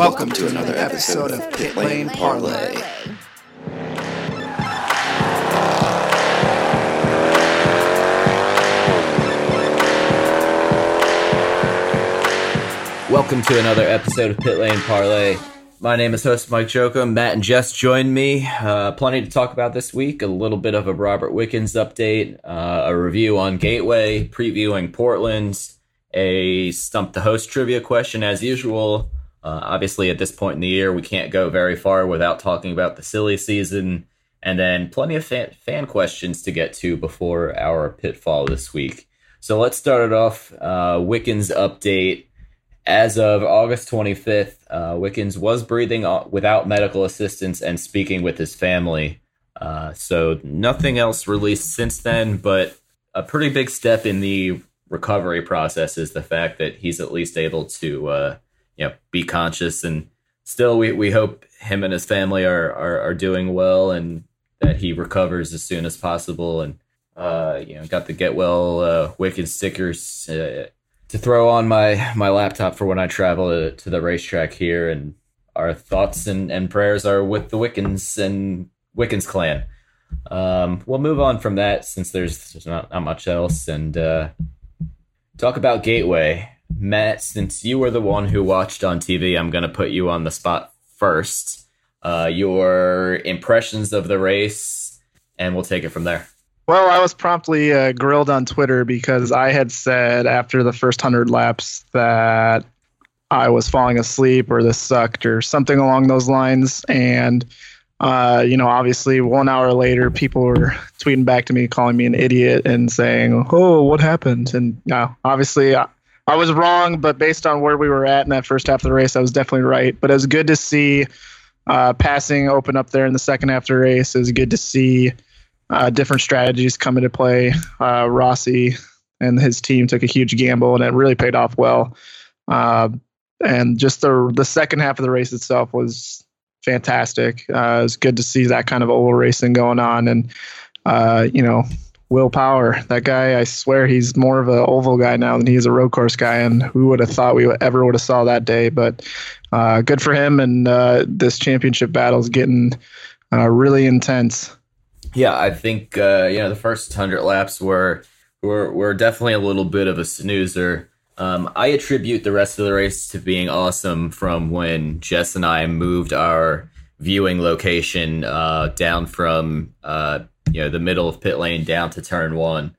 Welcome to another episode of Pit Lane Parlay. Welcome to another episode of Pit Lane Parlay. My name is host Mike Jokum. Matt and Jess joined me. Plenty to talk about this week. A little bit of a Robert Wickens update, a review on Gateway, previewing Portland, a Stump the Host trivia question as usual. Obviously, at this point in the year, we can't go very far without talking about the silly season, and then plenty of fan questions to get to before our pitfall this week. So let's start it off. Wickens update. As of August 25th, Wickens was breathing without medical assistance and speaking with his family. So nothing else released since then, but a pretty big step in the recovery process is the fact that he's at least able to be conscious, and still we hope him and his family are doing well and that he recovers as soon as possible. And got the get well Wickens stickers to throw on my laptop for when I travel to the racetrack here, and our thoughts and prayers are with the Wickens and Wickens clan. We'll move on from that since there's not much else, and talk about Gateway. Matt, since you were the one who watched on TV, I'm going to put you on the spot first. Your impressions of the race, and we'll take it from there. Well, I was promptly grilled on Twitter because I had said after the first 100 laps that I was falling asleep or this sucked or something along those lines. And, obviously 1 hour later, people were tweeting back to me, calling me an idiot and saying, oh, what happened? And obviously I was wrong, but based on where we were at in that first half of the race, I was definitely right. But it was good to see passing open up there in the second half of the race. It was good to see different strategies come into play. Rossi and his team took a huge gamble, and it really paid off well. And just the second half of the race itself was fantastic. It was good to see that kind of oval racing going on. And, Will Power, that guy, I swear he's more of an oval guy now than he is a road course guy. And who would have thought we ever would have saw that day? But good for him. And this championship battle is getting really intense. Yeah, I think the first 100 laps were definitely a little bit of a snoozer. I attribute the rest of the race to being awesome from when Jess and I moved our viewing location down from the middle of pit lane down to turn one.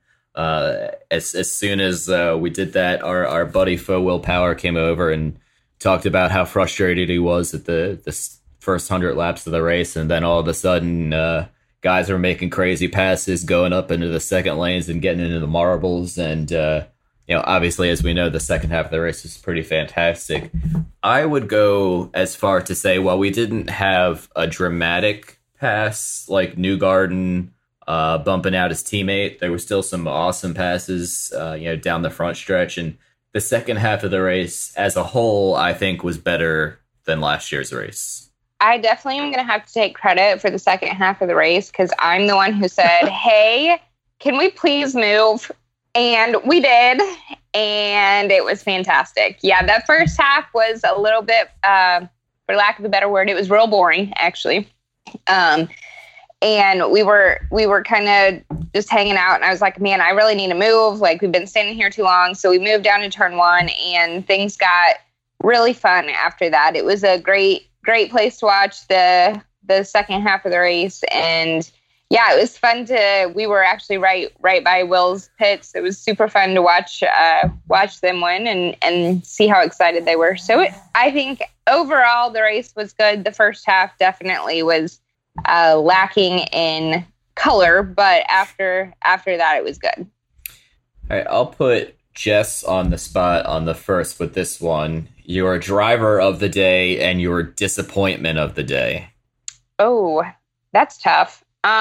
As soon as we did that, our buddy Fo Will Power came over and talked about how frustrated he was at the first 100 laps of the race, and then all of a sudden guys are making crazy passes, going up into the second lanes and getting into the marbles. And, obviously, as we know, the second half of the race was pretty fantastic. I would go as far to say, while we didn't have a dramatic pass like Newgarden bumping out his teammate, there were still some awesome passes, down the front stretch. And the second half of the race as a whole, I think, was better than last year's race. I definitely am going to have to take credit for the second half of the race because I'm the one who said, hey, can we please move? And we did, and it was fantastic. Yeah, that first half was a little bit, for lack of a better word, it was real boring, actually. And we were kind of just hanging out, and I was like, man, I really need to move. Like, we've been standing here too long. So we moved down to turn one, and things got really fun after that. It was a great place to watch the second half of the race. And yeah, it was fun we were actually right by Will's pits. It was super fun to watch them win and see how excited they were. So I think overall the race was good. The first half definitely was lacking in color, but after that it was good. All right, I'll put Jess on the spot on the first with this one. Your driver of the day and your disappointment of the day. Oh, that's tough.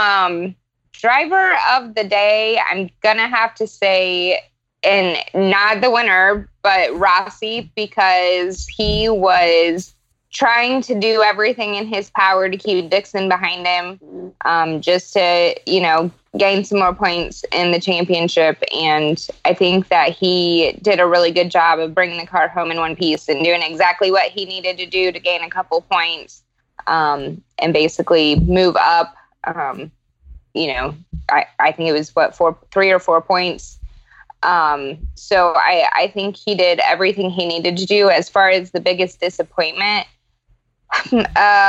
Driver of the day, I'm gonna have to say, and not the winner, but Rossi, because he was trying to do everything in his power to keep Dixon behind him, just to, gain some more points in the championship. And I think that he did a really good job of bringing the car home in one piece and doing exactly what he needed to do to gain a couple points, and basically move up. I think it was 3 or 4 points. So I think he did everything he needed to do. As far as the biggest disappointment, man,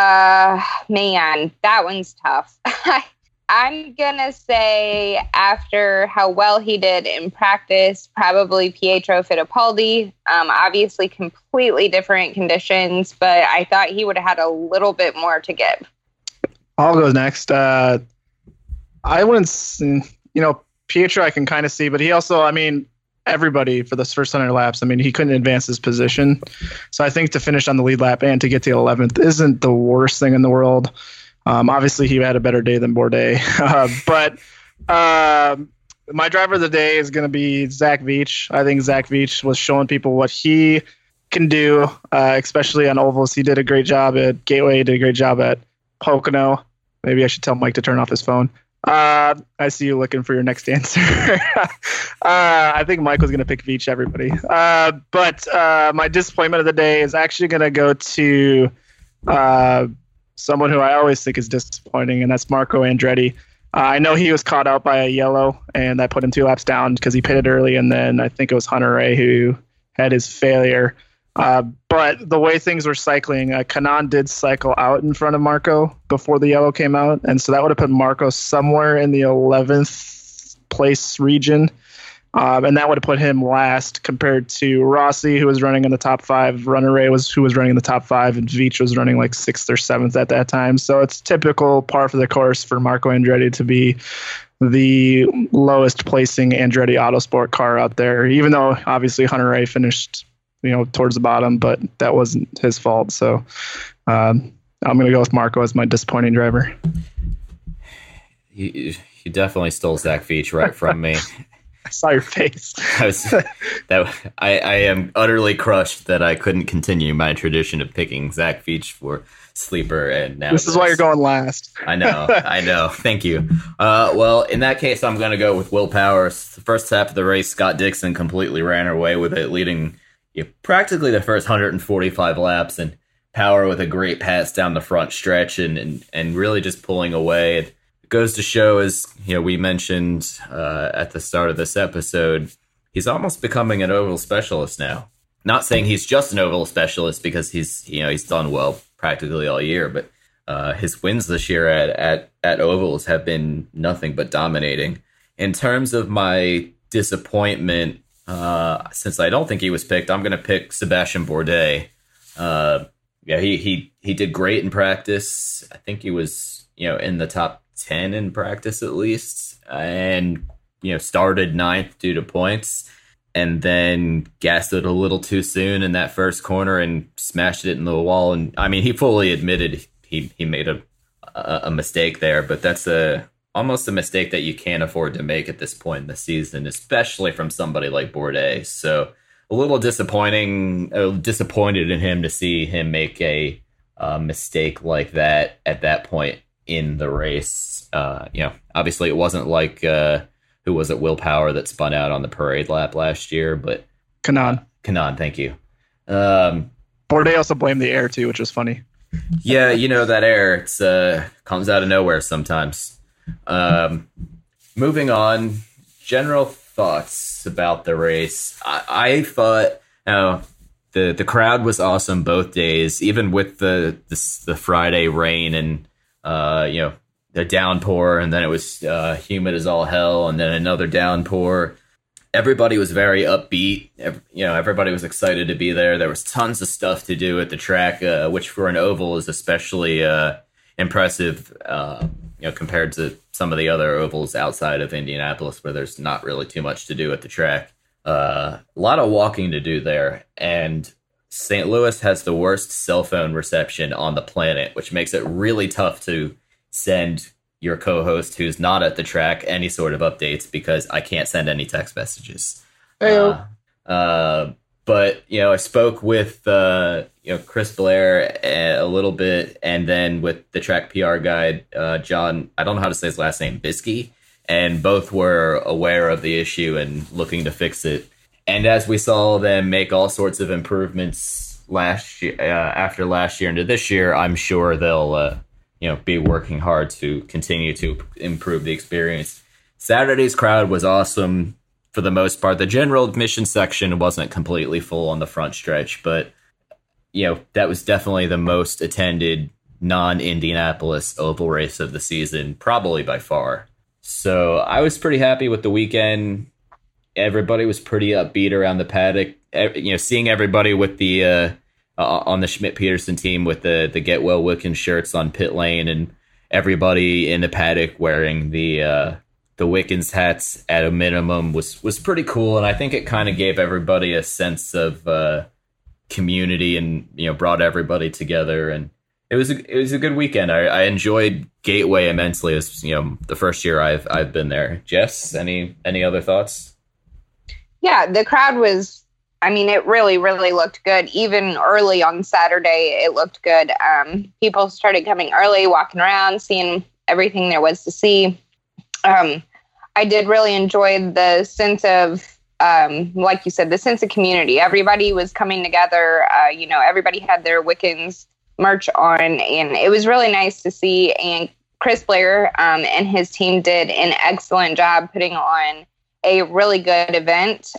that one's tough. I'm gonna say, after how well he did in practice, probably Pietro Fittipaldi. Obviously completely different conditions, but I thought he would have had a little bit more to give. I'll go next. I wouldn't, Pietro I can kind of see, but he also, everybody for this first 100 laps, he couldn't advance his position. So I think to finish on the lead lap and to get to 11th isn't the worst thing in the world. Obviously, he had a better day than Bourdais. But my driver of the day is going to be Zach Veach. I think Zach Veach was showing people what he can do, especially on ovals. He did a great job at Gateway. He did a great job at Pocono. Maybe I should tell Mike to turn off his phone. I see you looking for your next answer. I think Mike was going to pick Veach, everybody. But my disappointment of the day is actually going to go to someone who I always think is disappointing, and that's Marco Andretti. I know he was caught out by a yellow, and that put him 2 laps down because he pitted early, and then I think it was Hunter Ray who had his failure. But the way things were cycling, Kanaan did cycle out in front of Marco before the yellow came out, and so that would have put Marco somewhere in the 11th place region. And that would have put him last compared to Rossi, who was running in the top 5. Runner Ray who was running in the top 5, and Veach was running like 6th or 7th at that time. So it's typical par for the course for Marco Andretti to be the lowest placing Andretti Autosport car out there, even though obviously Hunter Ray finished towards the bottom, but that wasn't his fault. So I'm going to go with Marco as my disappointing driver. You definitely stole Zach Veach right from me. I saw your face. I am utterly crushed that I couldn't continue my tradition of picking Zach Veach for sleeper, and now this is why you're going last. I know. Thank you. Well, in that case, I'm going to go with Will Power. The first half of the race, Scott Dixon completely ran away with it, leading practically the first 145 laps, and Power with a great pass down the front stretch and really just pulling away. It goes to show, as we mentioned at the start of this episode, he's almost becoming an oval specialist now. Not saying he's just an oval specialist, because he's done well practically all year, but his wins this year at ovals have been nothing but dominating. In terms of my disappointment, since I don't think he was picked, I'm going to pick Sebastian Bourdais. He did great in practice. I think he was in the top 10 in practice at least, and started 9th due to points, and then gassed it a little too soon in that first corner and smashed it in the wall. And he fully admitted he made a mistake there, but that's almost a mistake that you can't afford to make at this point in the season, especially from somebody like Bourdais. So a little disappointed in him to see him make a mistake like that at that point in the race. Obviously it wasn't like who was it, Will Power, that spun out on the parade lap last year, but Kanaan, thank you. Bourdais also blamed the air too, which was funny. Yeah, that air, it's comes out of nowhere sometimes. Moving on, general thoughts about the race. I thought the crowd was awesome both days, even with the Friday rain and the downpour, and then it was humid as all hell, and then another downpour. Everybody was very upbeat. Everybody was excited to be there. There was tons of stuff to do at the track, which for an oval is especially impressive, compared to some of the other ovals outside of Indianapolis, where there's not really too much to do at the track. A lot of walking to do there, and St. Louis has the worst cell phone reception on the planet, which makes it really tough to send your co-host who's not at the track any sort of updates, because I can't send any text messages. Hey-o. But, I spoke with, Chris Blair a little bit, and then with the track PR guide, John, I don't know how to say his last name, Biskey, and both were aware of the issue and looking to fix it. And as we saw them make all sorts of improvements last year, after last year into this year, I'm sure they'll, be working hard to continue to improve the experience. Saturday's crowd was awesome. For the most part, the general admission section wasn't completely full on the front stretch, but, that was definitely the most attended non-Indianapolis oval race of the season, probably by far. So I was pretty happy with the weekend. Everybody was pretty upbeat around the paddock. Seeing everybody with the on the Schmidt-Peterson team with the Get Well Wickens shirts on pit lane, and everybody in the paddock wearing the Wickens hats at a minimum was pretty cool. And I think it kind of gave everybody a sense of community and, brought everybody together. And it was a good weekend. I enjoyed Gateway immensely. As the first year I've been there. Jess, any other thoughts? Yeah, the crowd was, it really, really looked good. Even early on Saturday, it looked good. People started coming early, walking around, seeing everything there was to see. I did really enjoy the sense of, like you said, the sense of community. Everybody was coming together. Everybody had their Wickens merch on, and it was really nice to see. And Chris Blair and his team did an excellent job putting on a really good event.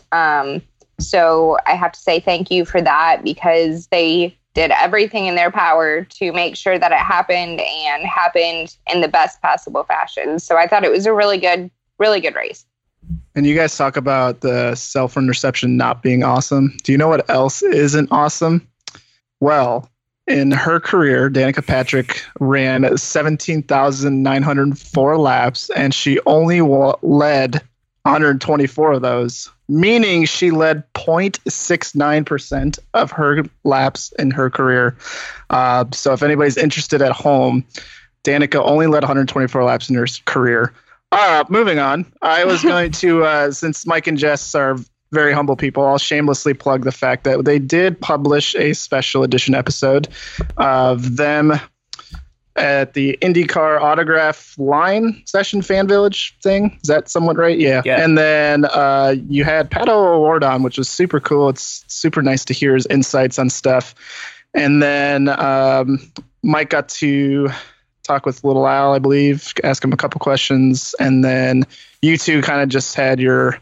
So I have to say thank you for that, because they did everything in their power to make sure that it happened and happened in the best possible fashion. So I thought it was a really good race. And you guys talk about the self-run reception not being awesome. Do you know what else isn't awesome? Well, in her career, Danica Patrick ran 17,904 laps, and she only led 124 of those, meaning she led 0.69% of her laps in her career. So if anybody's interested at home, Danica only led 124 laps in her career. Moving on, I was going to, since Mike and Jess are very humble people, I'll shamelessly plug the fact that they did publish a special edition episode of them at the IndyCar autograph line session fan village thing. Is that somewhat right? Yeah. And then you had Pato O'Ward on, which was super cool. It's super nice to hear his insights on stuff. And then Mike got to talk with Little Al, I believe, ask him a couple questions. And then you two kind of just had your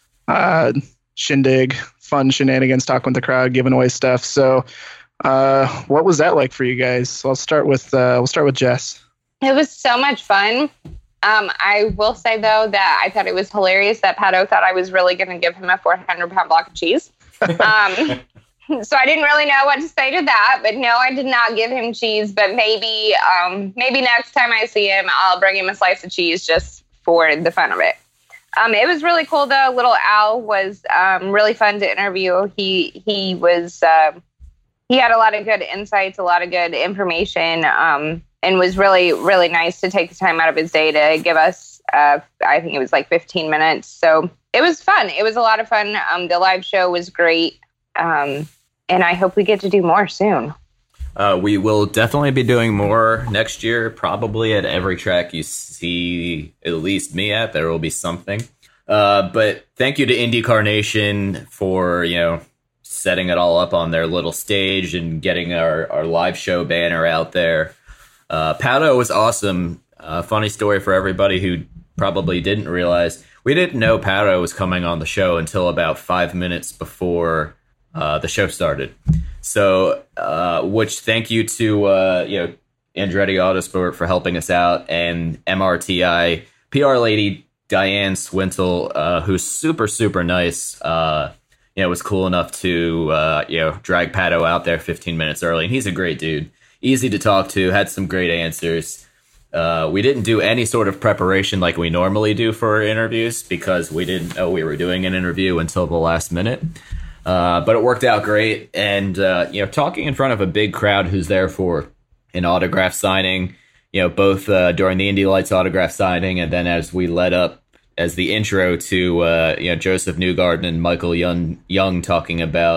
shindig, fun shenanigans, talking with the crowd, giving away stuff. So what was that like for you guys? So we'll start with Jess. It was so much fun. I will say, though, that I thought it was hilarious that Pato thought I was really going to give him a 400-pound block of cheese. So I didn't really know what to say to that. But no, I did not give him cheese. But maybe next time I see him, I'll bring him a slice of cheese just for the fun of it. It was really cool, though. Little Al was really fun to interview. He was he had a lot of good insights, a lot of good information, and was really, really nice to take the time out of his day to give us, I think it was like 15 minutes. So it was fun. It was a lot of fun. The live show was great. And I hope we get to do more soon. We will definitely be doing more next year, probably at every track you see at least me at. There will be something. But thank you to IndyCar Nation for, setting it all up on their little stage and getting our live show banner out there. Pato was awesome. Funny story for everybody who probably didn't realize. We didn't know Pato was coming on the show until about 5 minutes before the show started. So, which thank you to, Andretti Autosport for helping us out, and MRTI PR lady Diane Swintle, who's super, super nice, was cool enough to, drag Pato out there 15 minutes early. And he's a great dude. Easy to talk to, had some great answers. We didn't do any sort of preparation like we normally do for our interviews because we didn't know we were doing an interview until the last minute. But it worked out great. And, talking in front of a big crowd who's there for an autograph signing, both during the Indy Lights autograph signing and then as we led up as the intro to, Joseph Newgarden and Michael Young talking about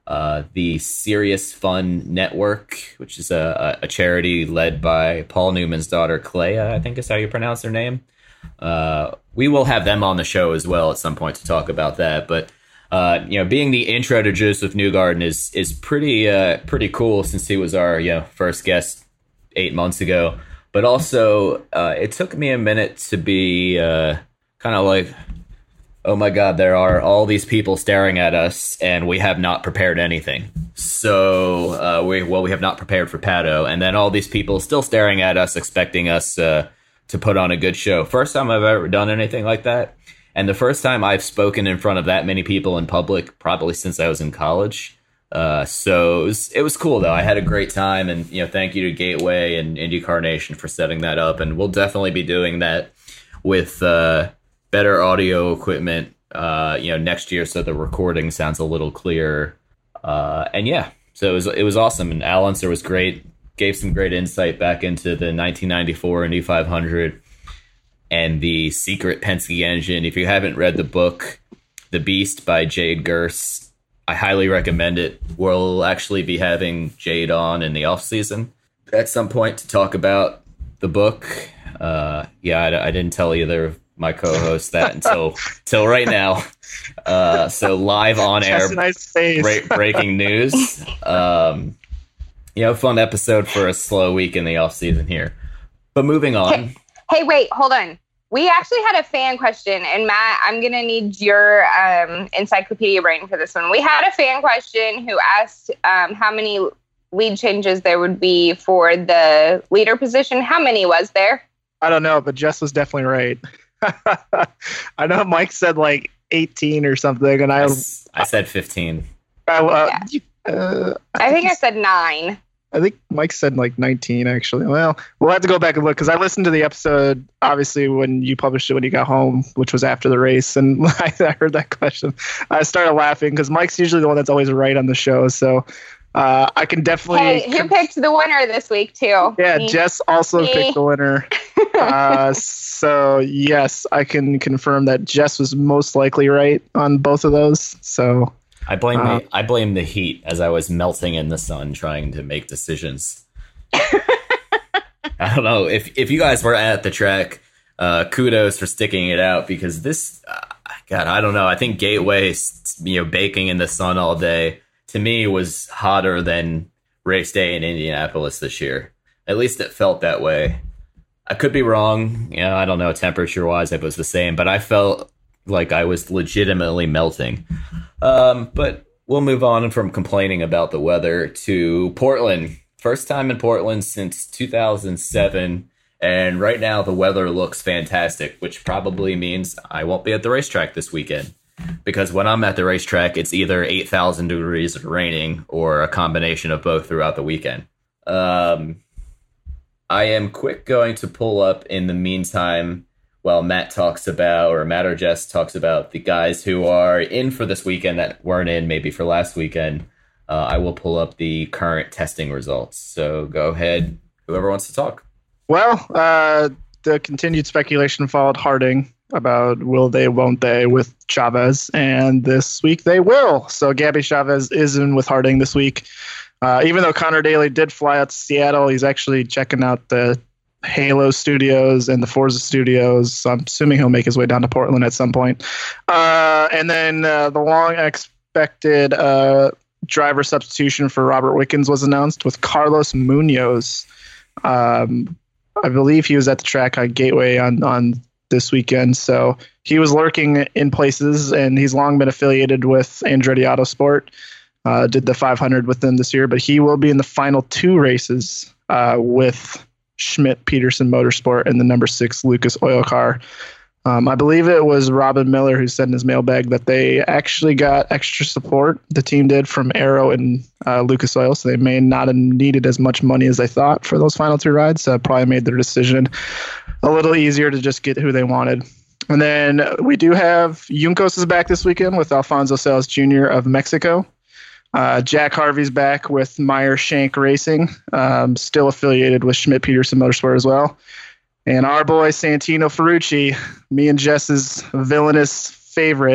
the Serious Fun Network, which is a charity led by Paul Newman's daughter, Clea, I think is how you pronounce her name. We will have them on the show as well at some point to talk about that. But, being the intro to Joseph Newgarden is pretty cool, since he was our first guest 8 months ago. But also, it took me a minute to be kind of like, oh my God, there are all these people staring at us, and we have not prepared anything. So, we have not prepared for Pato, and then all these people still staring at us, expecting us to put on a good show. First time I've ever done anything like that, and the first time I've spoken in front of that many people in public, probably since I was in college. So it was cool, though. I had a great time, and thank you to Gateway and IndyCar for setting that up, and we'll definitely be doing that with better audio equipment, next year, so the recording sounds a little clearer. So it was awesome, and Al Unser was great. Gave some great insight back into the 1994 Indy 500 and the secret Penske engine. If you haven't read the book, The Beast by Jade Gers, I highly recommend it. We'll actually be having Jade on in the off season at some point to talk about the book. I didn't tell either of my co-hosts that until right now. So live on air, nice breaking news. Fun episode for a slow week in the off season here. But moving on. Hey, wait, hold on. We actually had a fan question, and Matt, I'm going to need your encyclopedia brain for this one. We had a fan question who asked how many lead changes there would be for the leader position. How many was there? I don't know, but Jess was definitely right. I know Mike said like 18 or something, and I said 15. I think I said 9. I think Mike said like 19, actually. Well, we'll have to go back and look, because I listened to the episode, obviously, when you published it when you got home, which was after the race, and I heard that question. I started laughing, because Mike's usually the one that's always right on the show, so I can definitely... Hey, who picked the winner this week, too? Yeah, Jess also picked the winner. So, yes, I can confirm that Jess was most likely right on both of those, so... I blame the heat, as I was melting in the sun trying to make decisions. I don't know if you guys were at the track. Kudos for sticking it out, because this, God, I don't know. I think Gateway, baking in the sun all day, to me was hotter than race day in Indianapolis this year. At least it felt that way. I could be wrong. I don't know temperature wise if it was the same, but I felt like I was legitimately melting. But we'll move on from complaining about the weather to Portland. First time in Portland since 2007. And right now the weather looks fantastic, which probably means I won't be at the racetrack this weekend. Because when I'm at the racetrack, it's either 8,000 degrees and raining or a combination of both throughout the weekend. I am going to pull up in the meantime while Matt or Jess talks about the guys who are in for this weekend that weren't in maybe for last weekend. I will pull up the current testing results. So go ahead, whoever wants to talk. Well, the continued speculation followed Harding about will they, won't they with Chavez, and this week they will. So Gabby Chavez is in with Harding this week. Even though Connor Daly did fly out to Seattle, he's actually checking out the Halo Studios and the Forza Studios. So I'm assuming he'll make his way down to Portland at some point. And then the long expected driver substitution for Robert Wickens was announced with Carlos Munoz. I believe he was at the track on Gateway on this weekend. So he was lurking in places, and he's long been affiliated with Andretti Autosport. Did the 500 with them this year, but he will be in the final 2 races with Schmidt Peterson Motorsport and the number 6 Lucas Oil car. I believe it was Robin Miller who said in his mailbag that they actually got extra support. The team did from Arrow and Lucas Oil, so they may not have needed as much money as they thought for those final 2 rides. So probably made their decision a little easier to just get who they wanted. And then we do have Juncos is back this weekend with Alfonso Salas Jr. of Mexico. Jack Harvey's back with Meyer Shank Racing, still affiliated with Schmidt Peterson Motorsport as well. And our boy Santino Ferrucci, me and Jess's villainous favorite,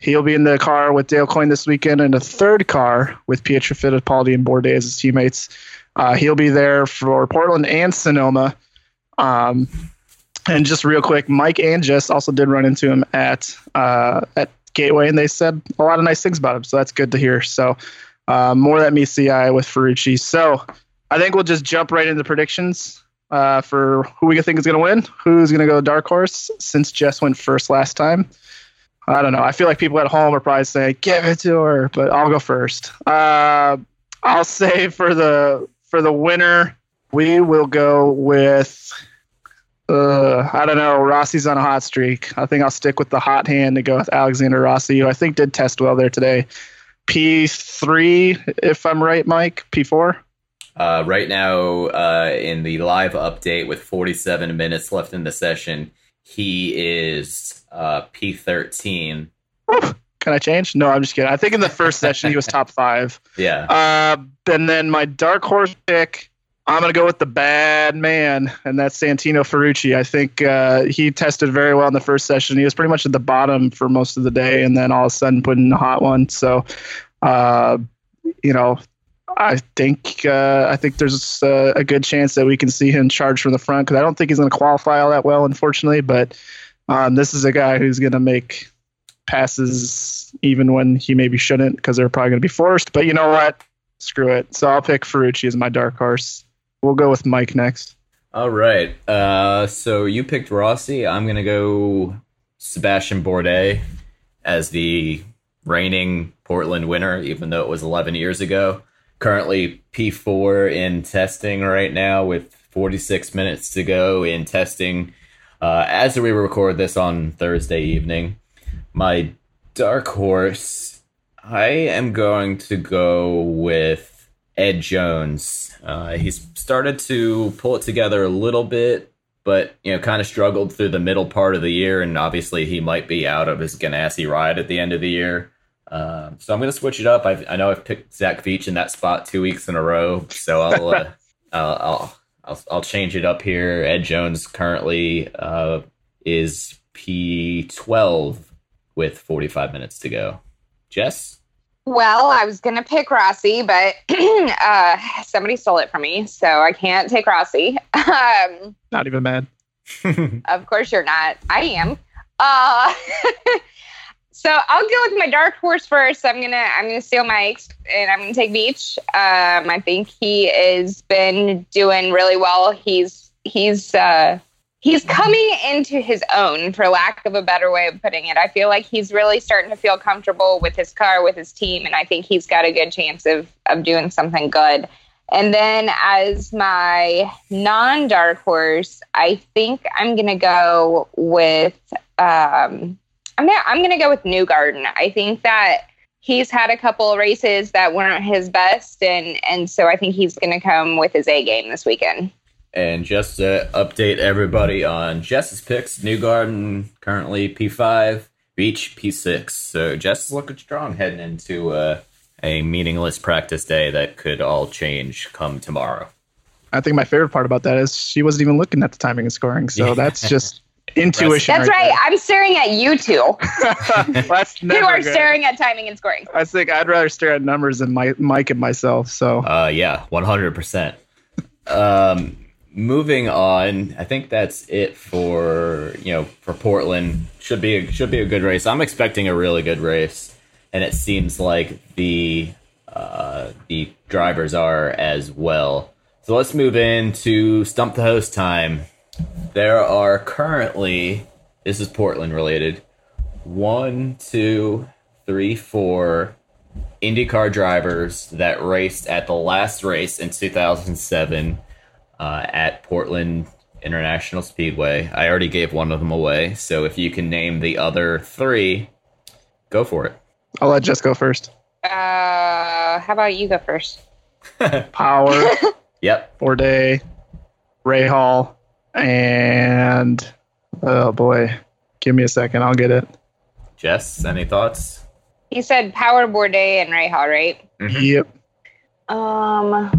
He'll be in the car with Dale Coyne this weekend, and a third car with Pietro Fittipaldi and Bourdais as his teammates. He'll be there for Portland and Sonoma. And just real quick, Mike and Jess also did run into him at Gateway, and they said a lot of nice things about him. So that's good to hear. So more that meets the eye with Ferrucci. So I think we'll just jump right into predictions for who we think is going to win, who's going to go dark horse, since Jess went first last time. I don't know. I feel like people at home are probably saying, give it to her, but I'll go first. I'll say for the winner, we will go with, I don't know, Rossi's on a hot streak. I think I'll stick with the hot hand to go with Alexander Rossi, who I think did test well there today. P3, if I'm right, Mike? P4? Right now, in the live update with 47 minutes left in the session, he is P13. Can I change? No, I'm just kidding. I think in the first session he was top 5. Yeah. And then my dark horse pick, I'm going to go with the bad man, and that's Santino Ferrucci. I think he tested very well in the first session. He was pretty much at the bottom for most of the day, and then all of a sudden put in a hot one. So, I think there's a good chance that we can see him charge from the front, because I don't think he's going to qualify all that well, unfortunately. But this is a guy who's going to make passes even when he maybe shouldn't, because they're probably going to be forced. But you know what? Screw it. So I'll pick Ferrucci as my dark horse. We'll go with Mike next. All right. So you picked Rossi. I'm going to go Sebastian Bourdais as the reigning Portland winner, even though it was 11 years ago. Currently P4 in testing right now with 46 minutes to go in testing as we record this on Thursday evening. My dark horse, I am going to go with Ed Jones. He's started to pull it together a little bit, but kind of struggled through the middle part of the year, and obviously he might be out of his Ganassi ride at the end of the year. So I'm going to switch it up. I know I've picked Zach Veach in that spot 2 weeks in a row, so I'll change it up here. Ed Jones currently is P12 with 45 minutes to go. Jess? Well, I was going to pick Rossi, but somebody stole it from me, so I can't take Rossi. Not even mad. Of course you're not. I am. So I'll go with my dark horse first. I'm gonna steal Mike's, and I'm gonna take Veach. I think he has been doing really well. He's coming into his own, for lack of a better way of putting it. I feel like he's really starting to feel comfortable with his car, with his team, and I think he's got a good chance of doing something good. And then as my non-dark horse, I think I'm going to go with I'm going to go with Newgarden. I think that he's had a couple of races that weren't his best, and so I think he's going to come with his A game this weekend. And just to update everybody on Jess's picks, Newgarden currently P5, Veach P6. So Jess is looking strong heading into a meaningless practice day that could all change come tomorrow. I think my favorite part about that is she wasn't even looking at the timing and scoring. So that's just intuition. That's right. There. I'm staring at you two. That's never you are good. Staring at timing and scoring. I think I'd rather stare at numbers than Mike and myself. So yeah, 100%. Moving on, I think that's it for Portland. Should be a good race. I'm expecting a really good race, and it seems like the drivers are as well. So let's move into Stump the Host time. There are currently, this is Portland related, 1, 2, 3, 4 IndyCar drivers that raced at the last race in 2007 at Portland International Speedway. I already gave one of them away, so if you can name the other 3, go for it. I'll let Jess go first. How about you go first? Power. Yep. Bourdais, Ray Hall, and oh boy, give me a second, I'll get it. Jess, any thoughts? He said Power, Bourdais, and Rahal, right? Mm-hmm. Yep.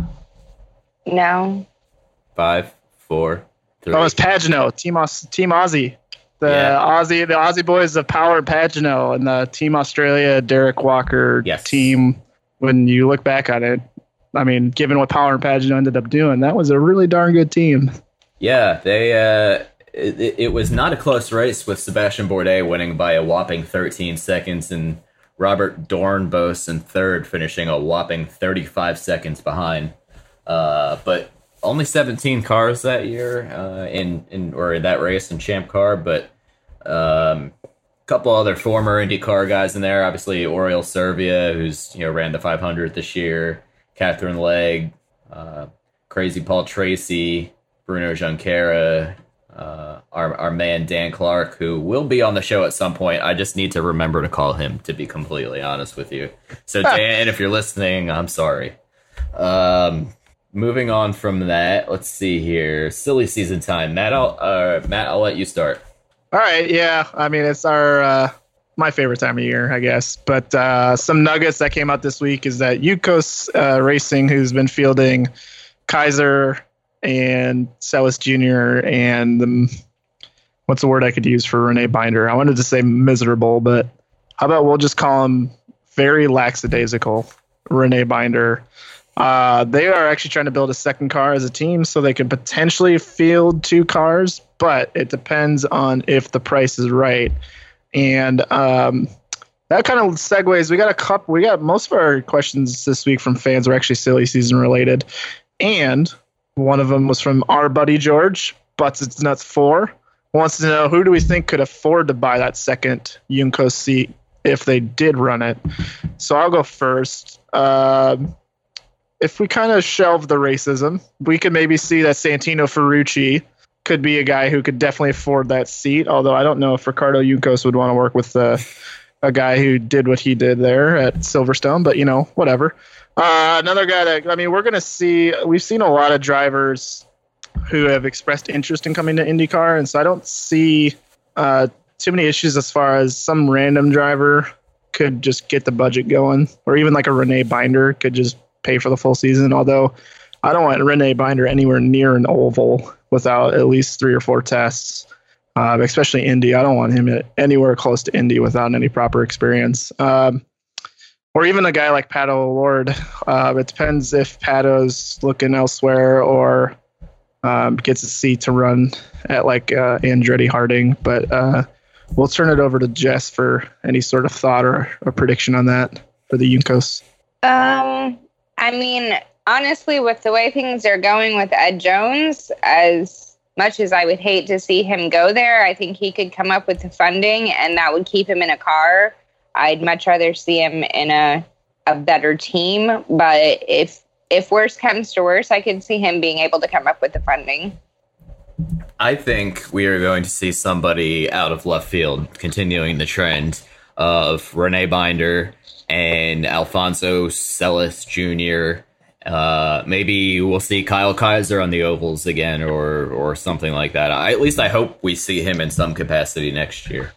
No. 5, 4, 3. Oh, it's Pagano, Team Aussie. The Aussie boys of Power and Pagano and the Team Australia Derek Walker team. When you look back on it, I mean, given what Power and Pagano ended up doing, that was a really darn good team. Yeah, they it was not a close race with Sebastian Bourdais winning by a whopping 13 seconds and Robert Dornbos in third, finishing a whopping 35 seconds behind. But only 17 cars that year in that race in Champ Car, but a couple other former IndyCar guys in there. Obviously, Oriol Servia, who's ran the 500 this year. Catherine Legge, Crazy Paul Tracy, Bruno Junqueira, our man Dan Clark, who will be on the show at some point. I just need to remember to call him, to be completely honest with you. So Dan, if you're listening, I'm sorry. Moving on from that, let's see here. Silly season time. Matt, I'll let you start. All right, yeah. I mean, it's my favorite time of year, I guess. But some nuggets that came out this week is that Yukos Racing, who's been fielding Kaiser and Celis Jr. and what's the word I could use for Renee Binder? I wanted to say miserable, but how about we'll just call him very lackadaisical Renee Binder. They are actually trying to build a second car as a team so they could potentially field 2 cars, but it depends on if the price is right. And that kind of segues. We got most of our questions this week from fans were actually silly season related. And one of them was from our buddy George, Butts It's Nuts 4, wants to know who do we think could afford to buy that second Yunko seat if they did run it. So I'll go first. If we kind of shelve the racism, we could maybe see that Santino Ferrucci could be a guy who could definitely afford that seat, although I don't know if Ricardo Juncos would want to work with a guy who did what he did there at Silverstone, but, whatever. Another guy that, we've seen a lot of drivers who have expressed interest in coming to IndyCar, and so I don't see too many issues as far as some random driver could just get the budget going, or even like a Renee Binder could just pay for the full season, although I don't want Renee Binder anywhere near an oval without at least 3 or 4 tests, especially Indy. I don't want him anywhere close to Indy without any proper experience. Or even a guy like Pato O'Ward. It depends if Pato's looking elsewhere or gets a seat to run at like Andretti Harding. But we'll turn it over to Jess for any sort of thought or prediction on that for the Juncos. I mean, honestly, with the way things are going with Ed Jones, as much as I would hate to see him go there, I think he could come up with the funding and that would keep him in a car. I'd much rather see him in a better team. But if worse comes to worse, I could see him being able to come up with the funding. I think we are going to see somebody out of left field continuing the trend of Renee Binder and Alfonso Celis Jr. Maybe we'll see Kyle Kaiser on the ovals again or something like that. At least I hope we see him in some capacity next year.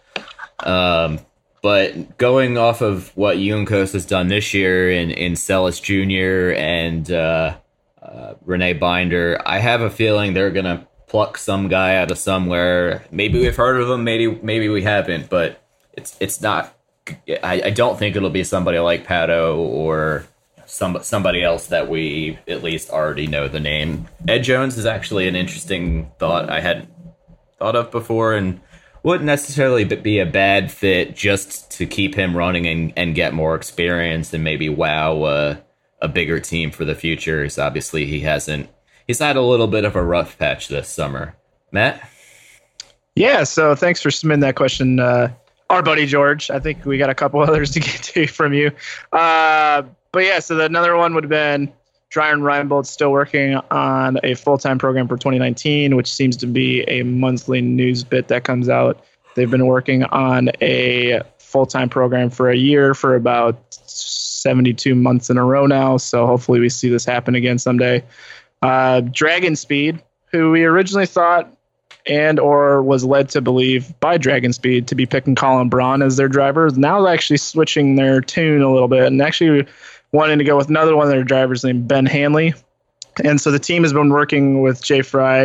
But going off of what Juncos has done this year in Celis Jr. and Renee Binder, I have a feeling they're going to pluck some guy out of somewhere. Maybe we've heard of him, maybe we haven't, but it's not. I don't think it'll be somebody like Pato or somebody else that we at least already know the name. Ed Jones is actually an interesting thought I hadn't thought of before and wouldn't necessarily be a bad fit just to keep him running and get more experience and maybe wow a bigger team for the future. So obviously he's had a little bit of a rough patch this summer. Matt? Yeah, so thanks for submitting that question, our buddy George. I think we got a couple others to get to from you. But yeah, so another one would have been Dreyer Reinbold still working on a full-time program for 2019, which seems to be a monthly news bit that comes out. They've been working on a full-time program for a year for about 72 months in a row now, so hopefully we see this happen again someday. Dragon Speed, who we originally thought and or was led to believe by Dragon Speed to be picking Colin Braun as their driver, now they're actually switching their tune a little bit and actually wanting to go with another one of their drivers named Ben Hanley. And so the team has been working with Jay Fry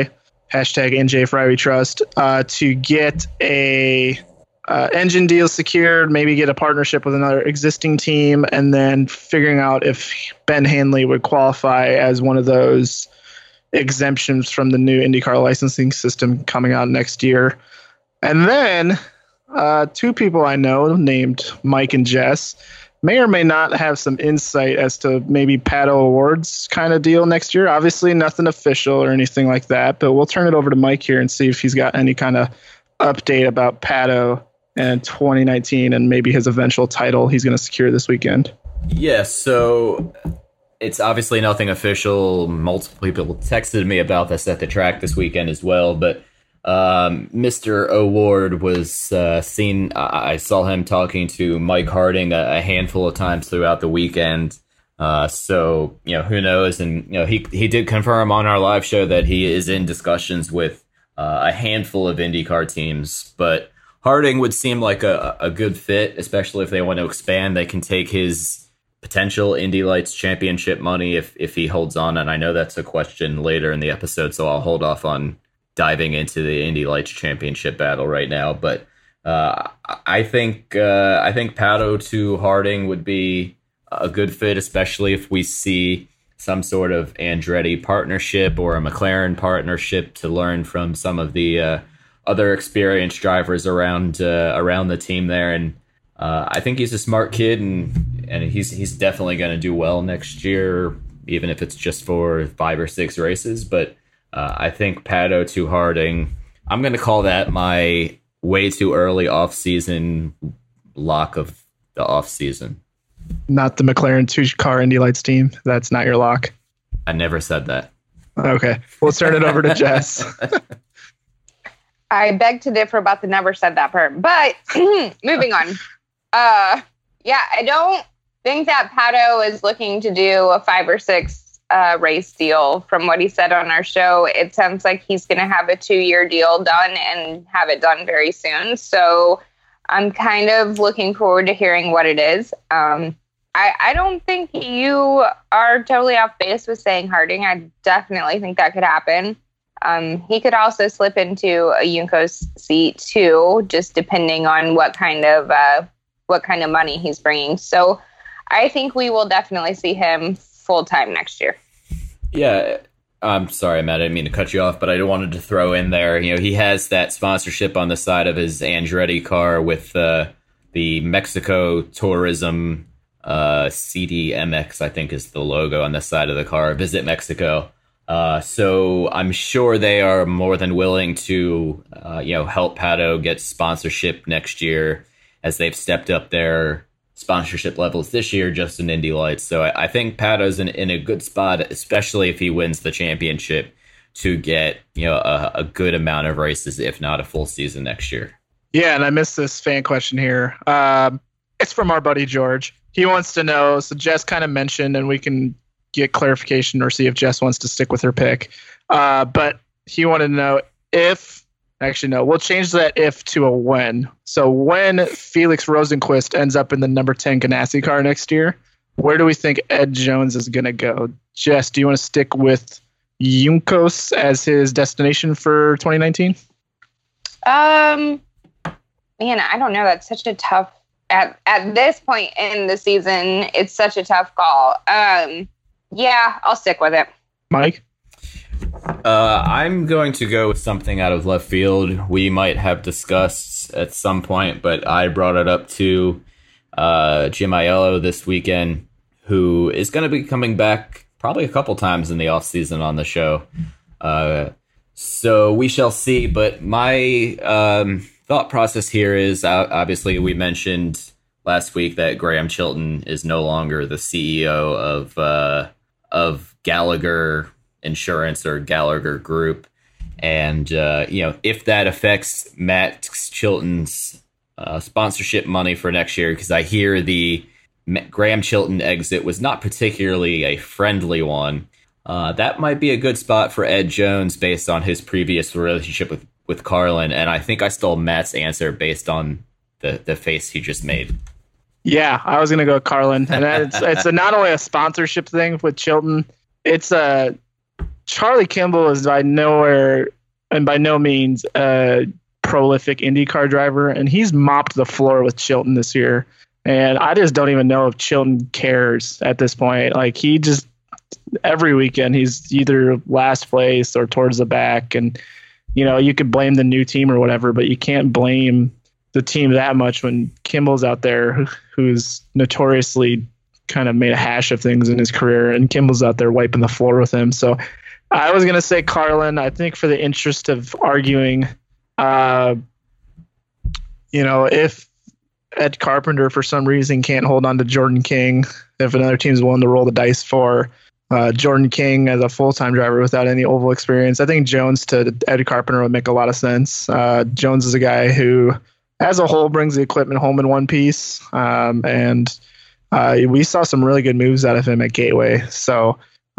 hashtag NJ Friday Trust, to get a engine deal secured, maybe get a partnership with another existing team, and then figuring out if Ben Hanley would qualify as one of those exemptions from the new IndyCar licensing system coming out next year. And then two people I know named Mike and Jess may or may not have some insight as to maybe Pato Awards kind of deal next year. Obviously nothing official or anything like that, but we'll turn it over to Mike here and see if he's got any kind of update about Pato and 2019 and maybe his eventual title he's going to secure this weekend. Yeah, so it's obviously nothing official. Multiple people texted me about this at the track this weekend as well, but Mr. Award was seen. I saw him talking to Mike Harding a handful of times throughout the weekend. So, who knows? And, he did confirm on our live show that he is in discussions with a handful of IndyCar teams, but Harding would seem like a good fit, especially if they want to expand. They can take his potential Indy Lights championship money if he holds on. And I know that's a question later in the episode, so I'll hold off on diving into the Indy Lights championship battle right now. But I think Pato to Harding would be a good fit, especially if we see some sort of Andretti partnership or a McLaren partnership to learn from some of the other experienced drivers around the team there. And I think he's a smart kid, and he's definitely going to do well next year, even if it's just for 5 or 6 races. But I think Pato to Harding, I'm going to call that my way too early off-season lock of the off-season. Not the McLaren 2-car Indy Lights team. That's not your lock. I never said that. Okay. We'll turn it over to Jess. I beg to differ about the never said that part, but moving on. I don't think that Pato is looking to do a 5 or 6 race deal. From what he said on our show, it sounds like he's going to have a 2-year deal done and have it done very soon. So I'm kind of looking forward to hearing what it is. I don't think you are totally off base with saying Harding. I definitely think that could happen. He could also slip into a Juncos seat too, just depending on what kind of money he's bringing. So I think we will definitely see him full time next year. Yeah, I'm sorry, Matt. I didn't mean to cut you off, but I wanted to throw in there. He has that sponsorship on the side of his Andretti car with the Mexico Tourism CDMX, I think is the logo on the side of the car. Visit Mexico. So I'm sure they are more than willing to, help Pato get sponsorship next year, as they've stepped up their sponsorship levels this year just in Indy Lights. So I think Pato's in a good spot, especially if he wins the championship, to get a good amount of races, if not a full season next year. Yeah, and I missed this fan question here. It's from our buddy George. He wants to know. So Jess kind of mentioned, and we can get clarification or see if Jess wants to stick with her pick. But he wanted to know if, actually no, we'll change that if to a when. So when Felix Rosenqvist ends up in the number 10 Ganassi car next year, where do we think Ed Jones is going to go? Jess, do you want to stick with Juncos as his destination for 2019? Man, I don't know. That's such a tough, at this point in the season, it's such a tough call. Yeah, I'll stick with it. Mike? I'm going to go with something out of left field. We might have discussed at some point, but I brought it up to Jim Aiello this weekend, who is going to be coming back probably a couple times in the offseason on the show. So we shall see. But my thought process here is, obviously we mentioned last week that Graham Chilton is no longer the CEO of Gallagher Insurance or Gallagher Group. And, if that affects Max Chilton's sponsorship money for next year, because I hear the Graham Chilton exit was not particularly a friendly one, that might be a good spot for Ed Jones based on his previous relationship with Carlin. And I think I stole Matt's answer based on the face he just made. Yeah, I was going to go with Carlin. And it's not only a sponsorship thing with Chilton, it's Charlie Kimball is by nowhere and by no means a prolific IndyCar driver, and he's mopped the floor with Chilton this year. And I just don't even know if Chilton cares at this point. Like, he just, every weekend, he's either last place or towards the back. And, you know, you could blame the new team or whatever, but you can't blame the team that much when Kimball's out there, who's notoriously kind of made a hash of things in his career, and Kimball's out there wiping the floor with him. So I was going to say Carlin. I think for the interest of arguing, you know, if Ed Carpenter for some reason can't hold on to Jordan King, if another team's willing to roll the dice for Jordan King as a full-time driver without any oval experience, I think Jones to Ed Carpenter would make a lot of sense. Jones is a guy who, as a whole, brings the equipment home in one piece, and we saw some really good moves out of him at Gateway. So,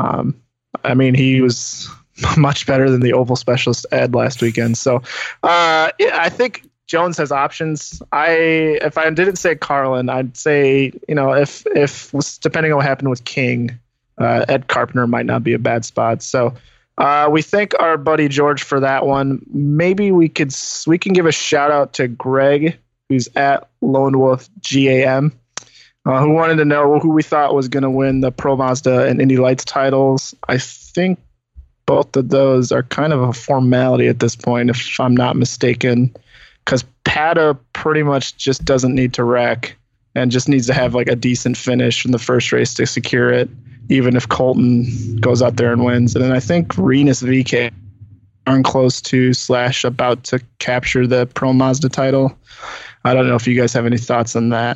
I mean, he was much better than the oval specialist Ed last weekend. So, I think Jones has options. If I didn't say Carlin, I'd say, you know, if depending on what happened with King, Ed Carpenter might not be a bad spot. So we thank our buddy George for that one. Maybe we can give a shout out to Greg, who's at Lone Wolf GAM, who wanted to know who we thought was going to win the Pro Mazda and Indy Lights titles. I think both of those are kind of a formality at this point, if I'm not mistaken, because Pato pretty much just doesn't need to wreck and just needs to have like a decent finish in the first race to secure it, even if Colton goes out there and wins. And then I think Renus VK aren't close to / about to capture the Pro Mazda title. I don't know if you guys have any thoughts on that.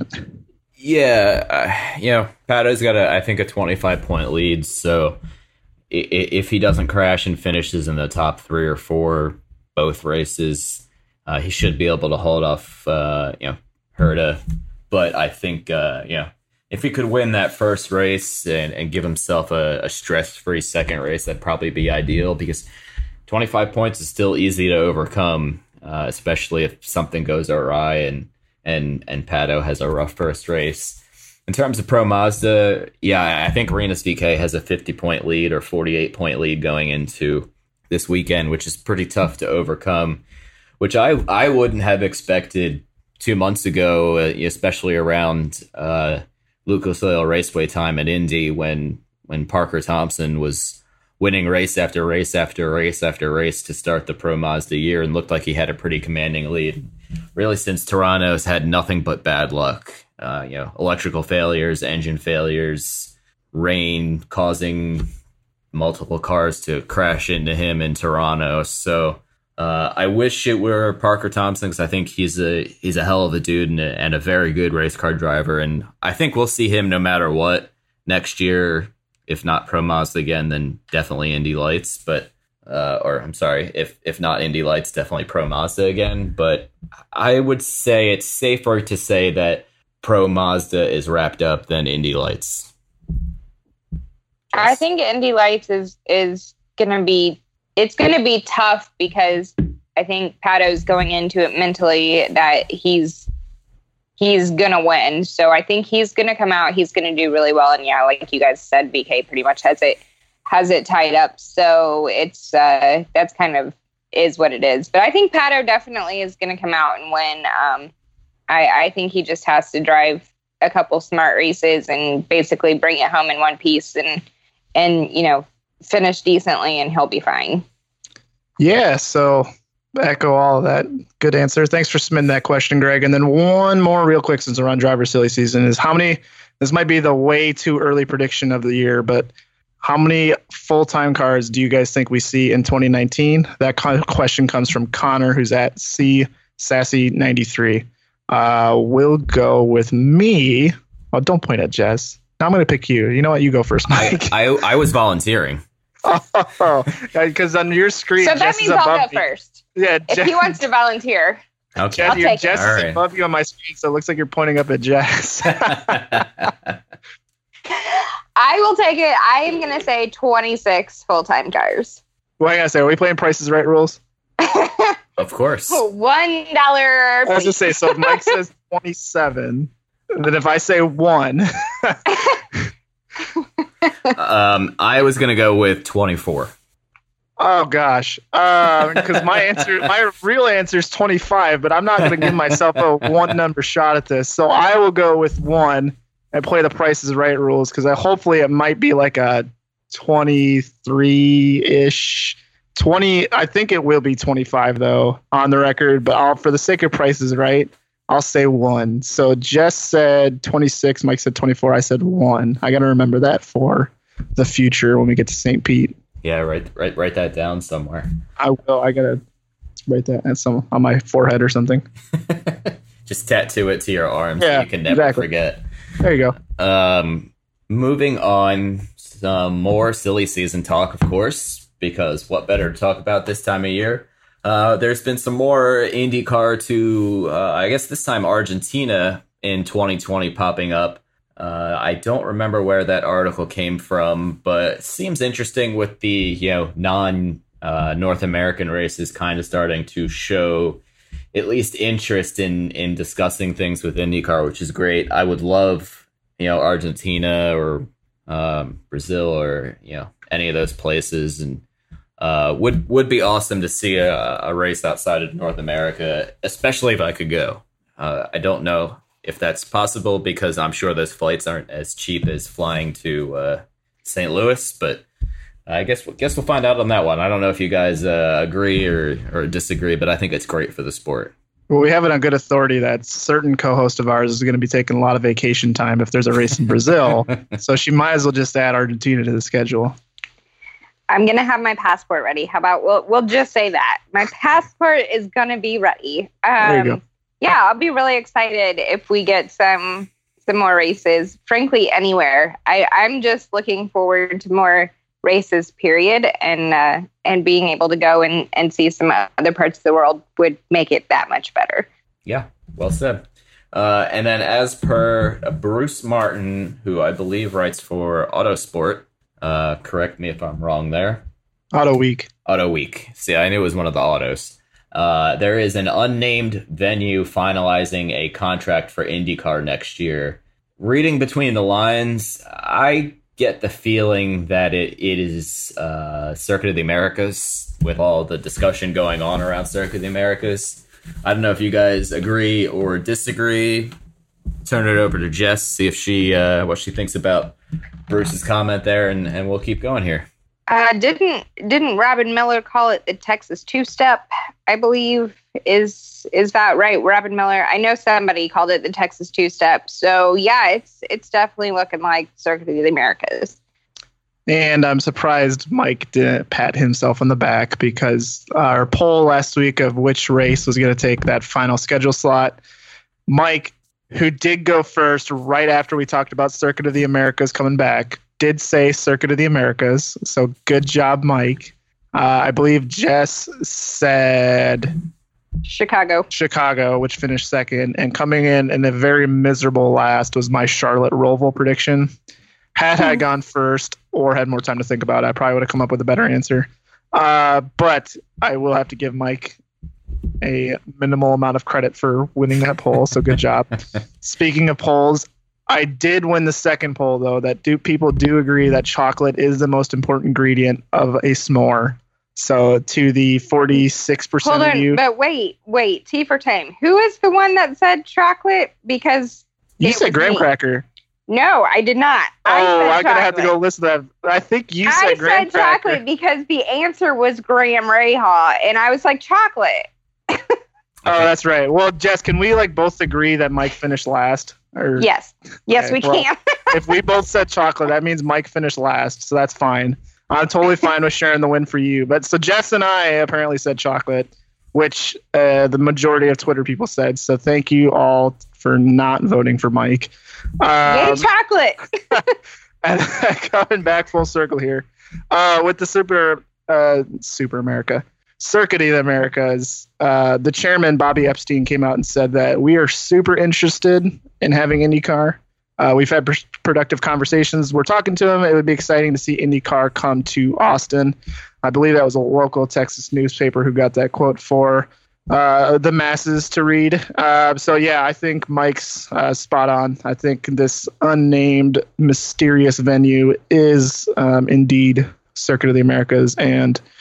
Yeah, you know, Pato's got I think a 25-point lead, so if he doesn't crash and finishes in the top 3 or 4 both races, he should be able to hold off, Herta. But I think, if he could win that first race and give himself a stress-free second race, that'd probably be ideal, because 25 points is still easy to overcome, especially if something goes awry and Pato has a rough first race. In terms of Pro Mazda, I think Renus VK has a 50-point lead or 48-point lead going into this weekend, which is pretty tough to overcome, which I wouldn't have expected 2 months ago, especially around Lucas Oil Raceway time at Indy, when Parker Thompson was winning race after race after race after race to start the Pro Mazda year and looked like he had a pretty commanding lead. Really, since Toronto's had nothing but bad luck. Electrical failures, engine failures, rain causing multiple cars to crash into him in Toronto. So I wish it were Parker Thompson, because I think he's a hell of a dude and a very good race car driver. And I think we'll see him no matter what next year. If not Pro Mazda again, then definitely Indy Lights. But if not Indy Lights, definitely Pro Mazda again. But I would say it's safer to say that Pro Mazda is wrapped up than Indy Lights. I think Indy Lights is going to be tough, because I think Pato's going into it mentally that he's going to win. So I think he's going to come out. He's going to do really well. And like you guys said, BK pretty much has it tied up. So it's that's kind of is what it is. But I think Pato definitely is going to come out and win. I think he just has to drive a couple smart races and basically bring it home in one piece and finish decently, and he'll be fine. Yeah, so echo all of that. Good answer. Thanks for submitting that question, Greg. And then one more real quick, since we're on driver silly season, is this might be the way too early prediction of the year, but how many full-time cars do you guys think we see in 2019? That question comes from Connor, who's at CSassy93. We'll go with me. Oh, don't point at Jess. I'm going to pick you. You know what? You go first, Mike. I was volunteering. Because on your screen, so that Jess means is above I'll go first. Yeah, if he wants to volunteer. Okay. Jess is right above you on my screen, so it looks like you're pointing up at Jess. I will take it. I am going to say 26 full-time cars. What I gotta say? Are we playing Price is Right rules? Of course. $1. I was just say, so if Mike says 27, and then if I say 1. I was going to go with 24. Oh gosh, because my real answer is 25, but I'm not going to give myself a one number shot at this. So I will go with 1 and play the Price is Right rules because hopefully it might be like a 23-ish. 20. I think it will be 25 though on the record. But for the sake of Price is Right, I'll say 1. So Jess said 26. Mike said 24. I said 1. I got to remember that for the future when we get to St. Pete. Yeah, write that down somewhere. I will. I gotta write that on my forehead or something. Just tattoo it to your arm so you can never forget. There you go. Moving on, some more silly season talk, of course, because what better to talk about this time of year? There's been some more IndyCar to, I guess this time Argentina in 2020 popping up. I don't remember where that article came from, but it seems interesting with the non-North American races kind of starting to show at least interest in discussing things with IndyCar, which is great. I would love Argentina or Brazil or any of those places, and would be awesome to see a race outside of North America, especially if I could go. I don't know if that's possible, because I'm sure those flights aren't as cheap as flying to St. Louis, but I guess we'll find out on that one. I don't know if you guys agree or disagree, but I think it's great for the sport. Well, we have it on good authority that certain co-host of ours is going to be taking a lot of vacation time if there's a race in Brazil, so she might as well just add Argentina to the schedule. I'm going to have my passport ready. How about we'll just say that. My passport is going to be ready. There you go. Yeah, I'll be really excited if we get some more races. Frankly, anywhere. I'm just looking forward to more races, period, and being able to go and see some other parts of the world would make it that much better. Yeah, well said. And then as per Bruce Martin, who I believe writes for Autosport, correct me if I'm wrong there. Auto Week. See, I knew it was one of the autos. There is an unnamed venue finalizing a contract for IndyCar next year. Reading between the lines, I get the feeling that it is Circuit of the Americas, with all the discussion going on around Circuit of the Americas. I don't know if you guys agree or disagree. Turn it over to Jess, see if she what she thinks about Bruce's comment there, and we'll keep going here. Didn't Robin Miller call it the Texas two-step? I believe is that right, Robin Miller? I know somebody called it the Texas two-step. So yeah, it's definitely looking like Circuit of the Americas. And I'm surprised Mike didn't pat himself on the back, because our poll last week of which race was going to take that final schedule slot, Mike, who did go first right after we talked about Circuit of the Americas coming back, did say Circuit of the Americas. So good job, Mike. I believe Jess said Chicago, which finished second. And coming in a very miserable last was my Charlotte Roval prediction. Had I gone first or had more time to think about it, I probably would have come up with a better answer. But I will have to give Mike a minimal amount of credit for winning that poll. So good job. Speaking of polls, I did win the second poll, though, that people do agree that chocolate is the most important ingredient of a s'more. So to the 46% Hold on, of you. But wait, T for Tame. Who is the one that said chocolate? Because you said graham cracker. No, I did not. I'm going to have to go listen to that. I think you said graham cracker. I said chocolate because the answer was Graham Rahal, and I was like, chocolate. Oh, that's right. Well, Jess, can we both agree that Mike finished last? Or, yes, okay, we can. If we both said chocolate, that means Mike finished last, so that's fine. I'm totally fine with sharing the win for you. But so Jess and I apparently said chocolate, which the majority of Twitter people said. So thank you all for not voting for Mike. Yay, chocolate! And coming back full circle here with the Circuit of the Americas, the chairman, Bobby Epstein, came out and said that we are super interested in having IndyCar. We've had productive conversations. We're talking to him. It would be exciting to see IndyCar come to Austin. I believe that was a local Texas newspaper who got that quote for the masses to read. So, yeah, I think Mike's spot on. I think this unnamed mysterious venue is indeed Circuit of the Americas, and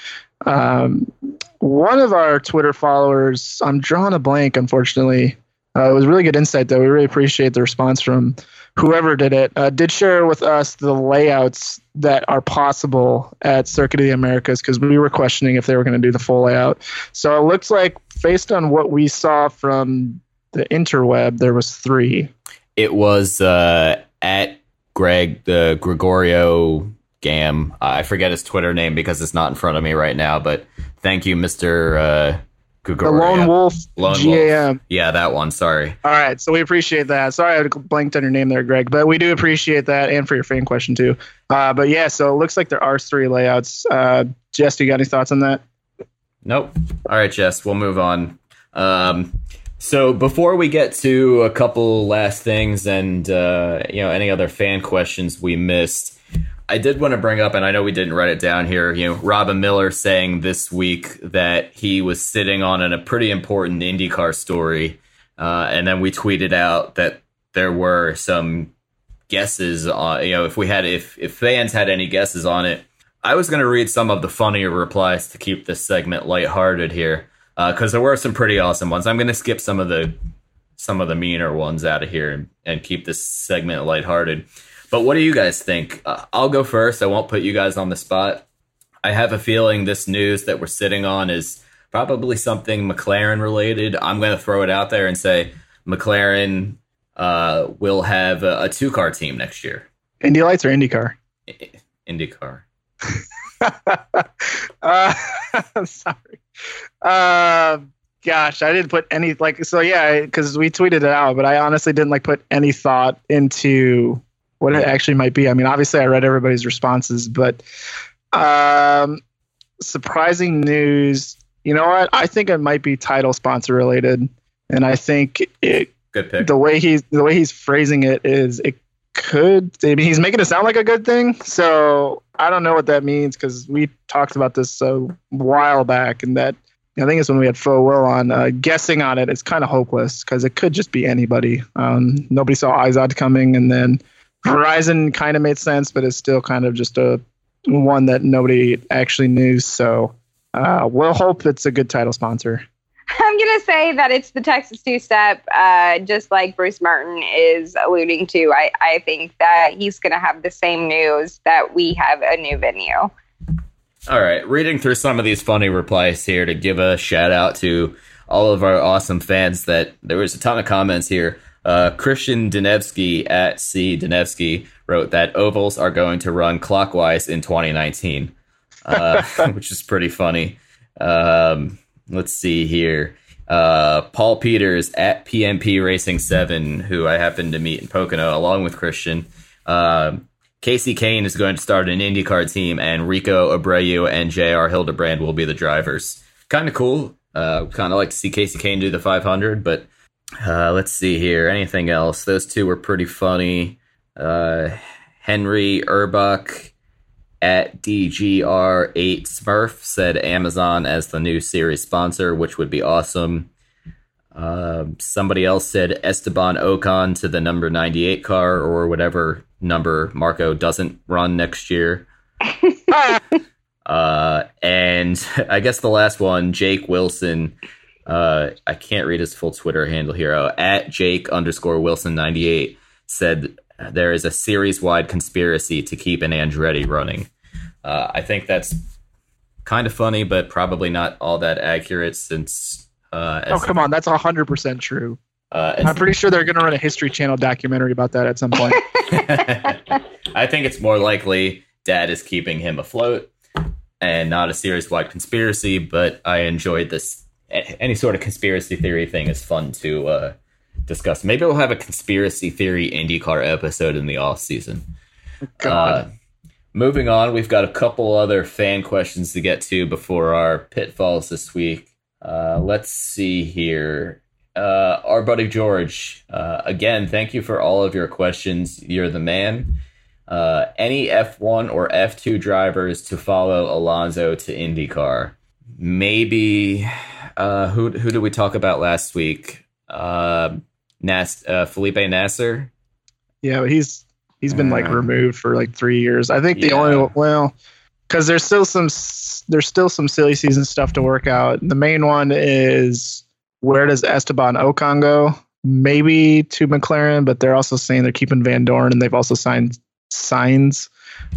One of our Twitter followers, I'm drawing a blank, unfortunately. It was really good insight, though. We really appreciate the response from whoever did it. Did share with us the layouts that are possible at Circuit of the Americas, because we were questioning if they were going to do the full layout. So it looks like, based on what we saw from the interweb, there was 3. It was at Gregorio Gam. I forget his Twitter name because it's not in front of me right now, but thank you, Mr. Gregorio. The Lone Wolf GAM. Wolf. Yeah, that one. Sorry. All right, so we appreciate that. Sorry I blanked on your name there, Greg, but we do appreciate that, and for your fan question too. But yeah, so it looks like there are 3 layouts. Jess, do you got any thoughts on that? Nope. All right, Jess, we'll move on. So before we get to a couple last things and any other fan questions we missed, I did want to bring up, and I know we didn't write it down here, Robin Miller saying this week that he was sitting on a pretty important IndyCar story. And then we tweeted out that there were some guesses on, if fans had any guesses on it. I was going to read some of the funnier replies to keep this segment lighthearted here, because there were some pretty awesome ones. I'm going to skip some of the meaner ones out of here and keep this segment lighthearted. But what do you guys think? I'll go first. I won't put you guys on the spot. I have a feeling this news that we're sitting on is probably something McLaren related. I'm going to throw it out there and say McLaren will have a 2-car team next year. Indy Lights or IndyCar? IndyCar. I'm sorry. Gosh, I didn't put any because we tweeted it out, but I honestly didn't put any thought into what it actually might be. I mean, obviously I read everybody's responses, but surprising news. You know what? I think it might be title sponsor related, and I think good pick. The way he's phrasing it is it could. I mean, he's making it sound like a good thing. So I don't know what that means, because we talked about this a while back, and that I think it's when we had Faux Will on. Guessing on it is kind of hopeless because it could just be anybody. Nobody saw Izod coming, and then Verizon kind of made sense, but it's still kind of just a one that nobody actually knew. So we'll hope it's a good title sponsor. I'm going to say that it's the Texas Two-Step, just like Bruce Martin is alluding to. I think that he's going to have the same news that we have a new venue. All right, reading through some of these funny replies here to give a shout out to all of our awesome fans. That there was a ton of comments here. Christian Denevsky at C. Denevsky wrote that ovals are going to run clockwise in 2019, which is pretty funny. Let's see here. Paul Peters at PMP Racing 7, who I happened to meet in Pocono along with Christian. Casey Kane is going to start an IndyCar team, and Rico Abreu and JR Hildebrand will be the drivers. Kind of cool. Kind of like to see Casey Kane do the 500, but let's see here. Anything else? Those two were pretty funny. Henry Urbach at DGR8 Smurf said Amazon as the new series sponsor, which would be awesome. Somebody else said Esteban Ocon to the number 98 car, or whatever number Marco doesn't run next year. And I guess the last one, Jake Wilson. I can't read his full Twitter handle here. At Jake_Wilson98 said there is a series-wide conspiracy to keep an Andretti running. I think that's kind of funny, but probably not all that accurate since... come on. That's 100% true. I'm pretty sure they're going to run a History Channel documentary about that at some point. I think it's more likely Dad is keeping him afloat and not a series-wide conspiracy, but I enjoyed this. Any sort of conspiracy theory thing is fun to discuss. Maybe we'll have a conspiracy theory IndyCar episode in the off season. Moving on, we've got a couple other fan questions to get to before our pitfalls this week. Let's see here. Our buddy George, again, thank you for all of your questions. You're the man. Any F1 or F2 drivers to follow Alonso to IndyCar? Maybe, who did we talk about last week? Felipe Nasser? Yeah, but he's been removed for 3 years. I think the only because there's still some silly season stuff to work out. The main one is, where does Esteban Ocon go? Maybe to McLaren, but they're also saying they're keeping Van Dorn, and they've also signed Sainz.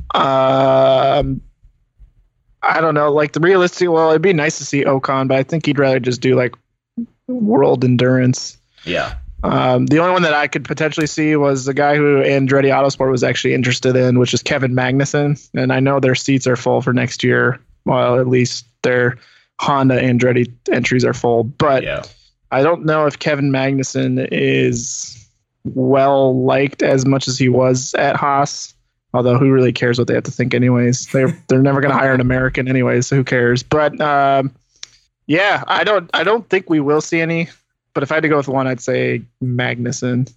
I don't know. Like, the realistic, well, it'd be nice to see Ocon, but I think he'd rather just do like world endurance. Yeah. The only one that I could potentially see was the guy who Andretti Autosport was actually interested in, which is Kevin Magnussen. And I know their seats are full for next year. Well, at least their Honda Andretti entries are full. But yeah. I don't know if Kevin Magnussen is well liked as much as he was at Haas. Although, who really cares what they have to think anyways? They're never going to hire an American anyways, so who cares? But yeah, I don't think we will see any. But if I had to go with one, I'd say Magnussen.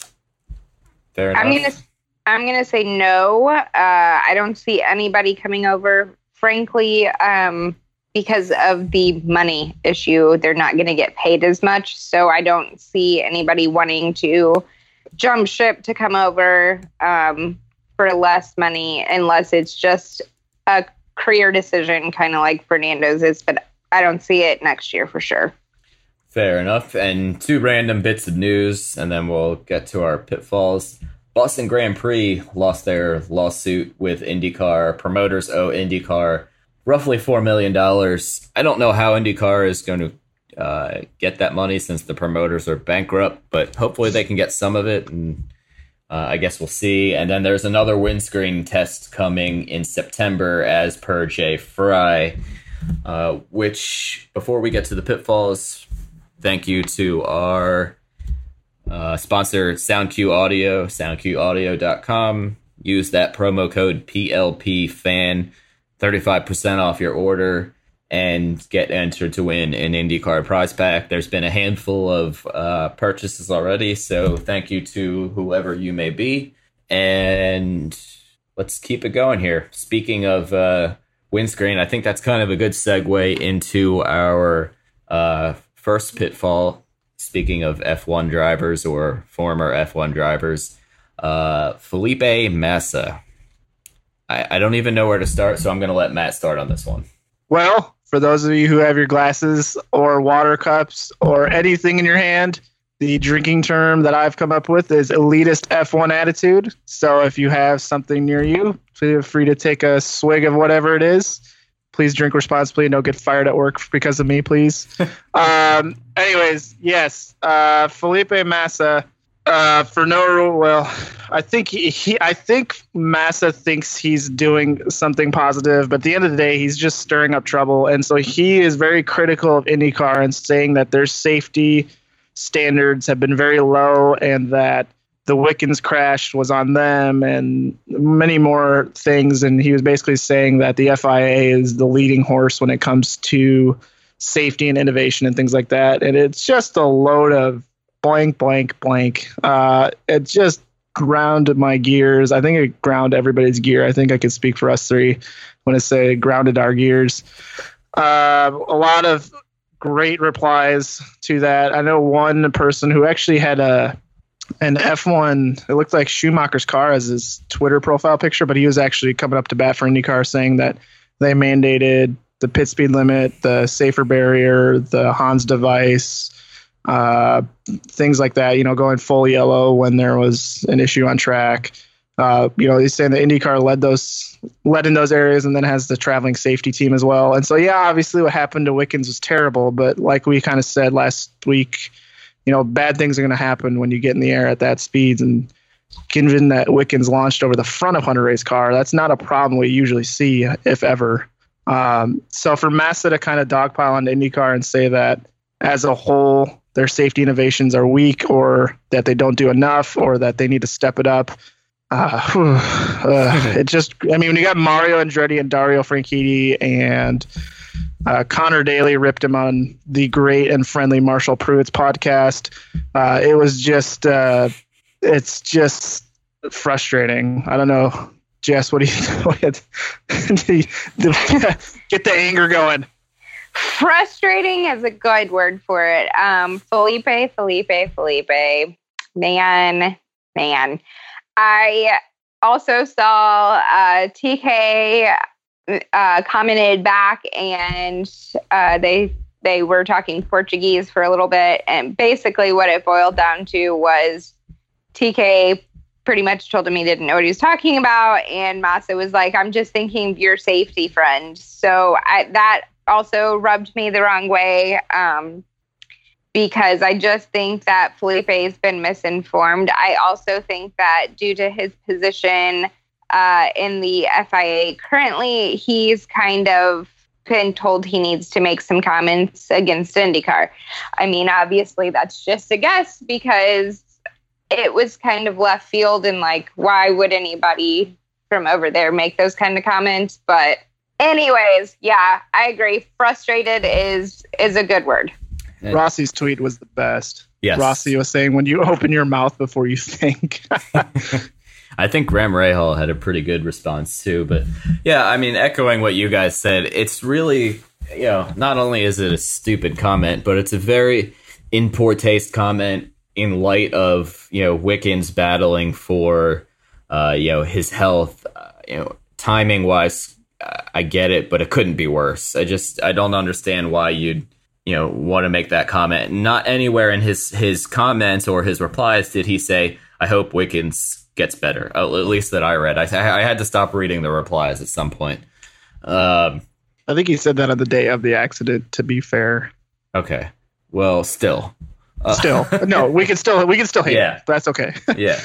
Fair enough. I'm gonna say no. I don't see anybody coming over. Frankly, because of the money issue, they're not going to get paid as much. So I don't see anybody wanting to jump ship to come over for less money, unless it's just a career decision, kind of like Fernando's is. But I don't see it next year for sure. Fair enough. And 2 random bits of news, and then we'll get to our pitfalls. Boston Grand Prix lost their lawsuit with IndyCar. Promoters owe IndyCar roughly $4 million. I don't know how IndyCar is going to get that money since the promoters are bankrupt, but hopefully they can get some of it, and I guess we'll see. And then there's another windscreen test coming in September as per Jay Fry, which, before we get to the pitfalls, thank you to our sponsor, SoundQ Audio, soundqaudio.com. Use that promo code PLPFAN. 35% off your order and get entered to win an IndyCar prize pack. There's been a handful of purchases already, so thank you to whoever you may be. And let's keep it going here. Speaking of windscreen, I think that's kind of a good segue into our first pitfall. Speaking of F1 drivers or former F1 drivers, Felipe Massa. I don't even know where to start, so I'm going to let Matt start on this one. Well, for those of you who have your glasses or water cups or anything in your hand, the drinking term that I've come up with is elitist F1 attitude. So if you have something near you, feel free to take a swig of whatever it is. Please drink responsibly and don't get fired at work because of me, please. Anyways, yes, Felipe Massa. For no, well, I think I think Massa thinks he's doing something positive, but at the end of the day, he's just stirring up trouble. And so he is very critical of IndyCar and saying that their safety standards have been very low and that the Wickens crash was on them and many more things. And he was basically saying that the FIA is the leading horse when it comes to safety and innovation and things like that. And it's just a load of blank. It just ground my gears. I think it ground everybody's gear. I think I could speak for us three when I say it grounded our gears. A lot of great replies to that. I know one person who actually had an F1, it looked like Schumacher's car as his Twitter profile picture, but he was actually coming up to bat for IndyCar saying that they mandated the pit speed limit, the safer barrier, the Hans device, things like that, going full yellow when there was an issue on track. He's saying that IndyCar led in those areas and then has the traveling safety team as well. And so, yeah, obviously what happened to Wickens was terrible, but like we kind of said last week, bad things are going to happen when you get in the air at that speeds. And given that Wickens launched over the front of Hunter Ray's car, that's not a problem we usually see, if ever. So for Massa to kind of dogpile on IndyCar and say that as a whole, their safety innovations are weak or that they don't do enough or that they need to step it up. When you got Mario Andretti and Dario Franchitti and Connor Daly ripped him on the great and friendly Marshall Pruitt's podcast. It was just, it's just frustrating. I don't know. Jess, what do you get the anger going? Frustrating is a good word for it. Felipe. Man. I also saw TK commented back, and they were talking Portuguese for a little bit. And basically what it boiled down to was TK pretty much told him he didn't know what he was talking about. And Masa was like, I'm just thinking of your safety, friend. So that also rubbed me the wrong way, because I just think that Felipe has been misinformed. I also think that due to his position in the FIA currently, he's kind of been told he needs to make some comments against IndyCar. I mean, obviously that's just a guess, because it was kind of left field, and like, why would anybody from over there make those kind of comments? But anyways, yeah, I agree. Frustrated is a good word. Rossi's tweet was the best. Yes. Rossi was saying, when you open your mouth before you think. I think Graham Rahal had a pretty good response too. But yeah, I mean, echoing what you guys said, it's really, not only is it a stupid comment, but it's a very in poor taste comment in light of, Wickens battling for, his health, timing wise. I get it, but it couldn't be worse. I don't understand why you'd, want to make that comment. Not anywhere in his comments or his replies did he say, I hope Wickens gets better. At least that I read. I had to stop reading the replies at some point. I think he said that on the day of the accident, to be fair. Okay. Well, still. No, we can still hate yeah. him. That's okay. Yeah.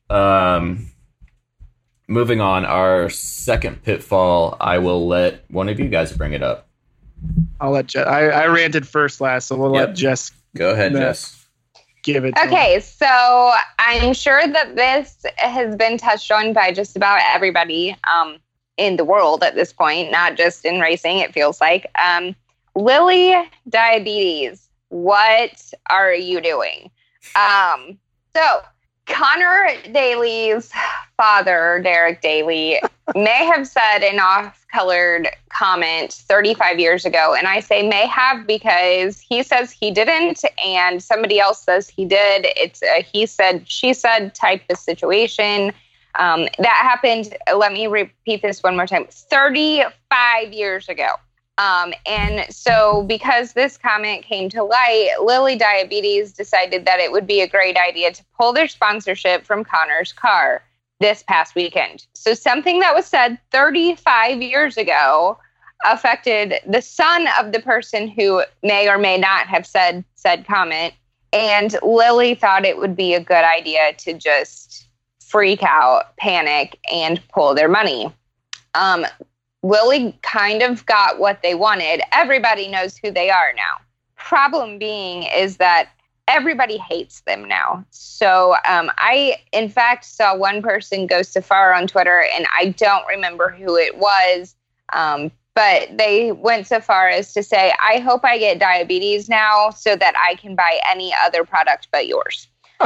Moving on, our second pitfall, I will let one of you guys bring it up. I'll let Jess. I ranted first last, so we'll let Jess. Go ahead, Jess. Give it to Okay, so I'm sure that this has been touched on by just about everybody in the world at this point, not just in racing, it feels like. Lily Diabetes, what are you doing? So Connor Daly's father, Derek Daly, may have said an off-colored comment 35 years ago. And I say may have because he says he didn't and somebody else says he did. It's a he said, she said type of situation. That happened, let me repeat this one more time, 35 years ago. And so because this comment came to light, Lily Diabetes decided that it would be a great idea to pull their sponsorship from Connor's car this past weekend. So something that was said 35 years ago affected the son of the person who may or may not have said said comment. And Lily thought it would be a good idea to just freak out, panic, and pull their money. Lily kind of got what they wanted. Everybody knows who they are now. Problem being is that everybody hates them now. So I, in fact, saw one person go so far on Twitter, and I don't remember who it was, but they went so far as to say, I hope I get diabetes now so that I can buy any other product but yours.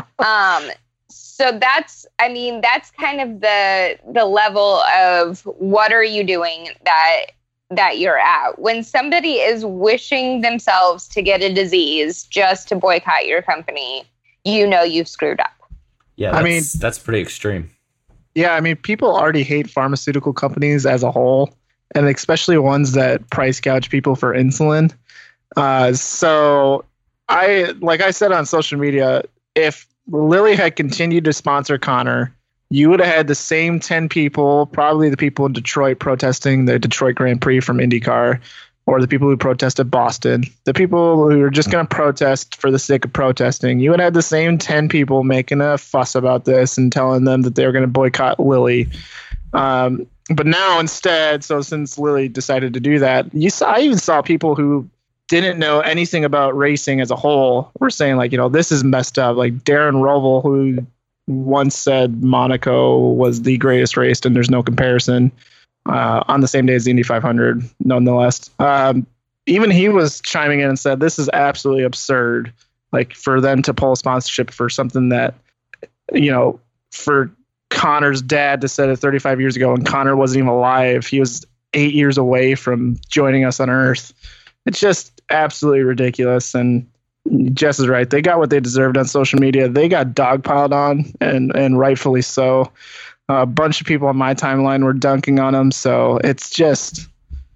So that's kind of the level of what are you doing that you're at. When somebody is wishing themselves to get a disease just to boycott your company, you've screwed up. Yeah, that's pretty extreme. Yeah, I mean, people already hate pharmaceutical companies as a whole, and especially ones that price gouge people for insulin. So like I said on social media, if Lily had continued to sponsor Connor, you would have had the same 10 people, probably the people in Detroit protesting the Detroit Grand Prix from IndyCar, or the people who protested Boston, the people who are just going to protest for the sake of protesting. You would have the same 10 people making a fuss about this and telling them that they were going to boycott Lily. But now instead, so since Lily decided to do that, I even saw people who didn't know anything about racing as a whole were saying, like, this is messed up. Like Darren Rovell, who once said Monaco was the greatest race and there's no comparison, on the same day as the Indy 500, nonetheless. Even he was chiming in and said, this is absolutely absurd. Like, for them to pull sponsorship for something that, for Connor's dad to set it 35 years ago, and Connor wasn't even alive. He was 8 years away from joining us on Earth. It's just absolutely ridiculous. And Jess is right. They got what they deserved on social media. They got dogpiled on, and rightfully so. A bunch of people on my timeline were dunking on him. So it's just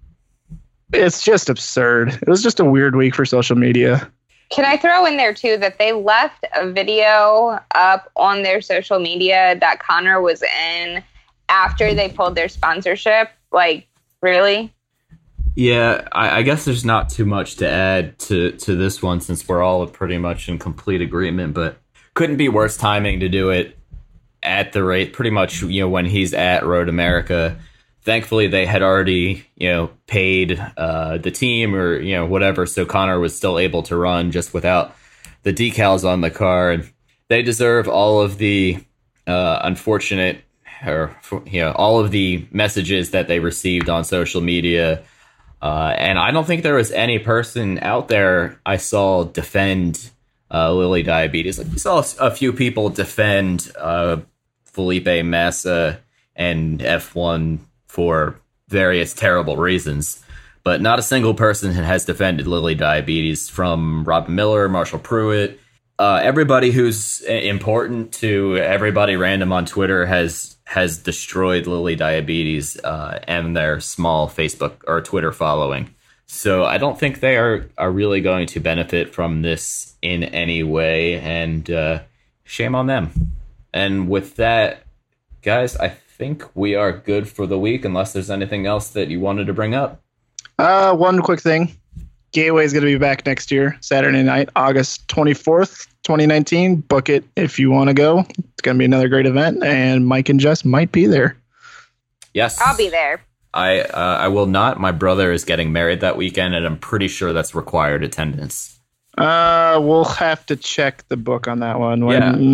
absurd. It was just a weird week for social media. Can I throw in there too that they left a video up on their social media that Conor was in after they pulled their sponsorship? Like, really? Yeah, I guess there's not too much to add to this one since we're all pretty much in complete agreement, but couldn't be worse timing to do it at the rate, pretty much, when he's at Road America. Thankfully, they had already, paid the team or, whatever. So Conor was still able to run just without the decals on the car. And they deserve all of the unfortunate or, all of the messages that they received on social media. And I don't think there was any person out there I saw defend Lilly Diabetes. Like, we saw a few people defend Felipe Massa and F1 for various terrible reasons, but not a single person has defended Lilly Diabetes, from Rob Miller, Marshall Pruitt. Everybody who's important to everybody random on Twitter has destroyed Lilly Diabetes and their small Facebook or Twitter following. So I don't think they are really going to benefit from this in any way, and shame on them. And with that, guys, I think we are good for the week, unless there's anything else that you wanted to bring up. One quick thing. Gateway is going to be back next year, Saturday night, August 24th, 2019. Book it if you want to go. It's going to be another great event, and Mike and Jess might be there. Yes. I'll be there. I will not. My brother is getting married that weekend, and I'm pretty sure that's required attendance. We'll have to check the book on that one.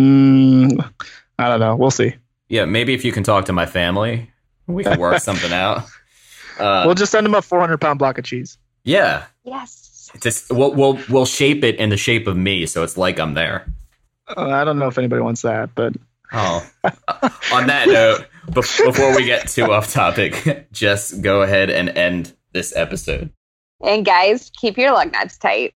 I don't know. We'll see. Yeah, maybe if you can talk to my family, we can work something out. We'll just send them a 400-pound block of cheese. Yeah. Yes. Just we'll shape it in the shape of me, so it's like I'm there. I don't know if anybody wants that, but on that note, before we get too off topic, just go ahead and end this episode. And guys, keep your lug nuts tight.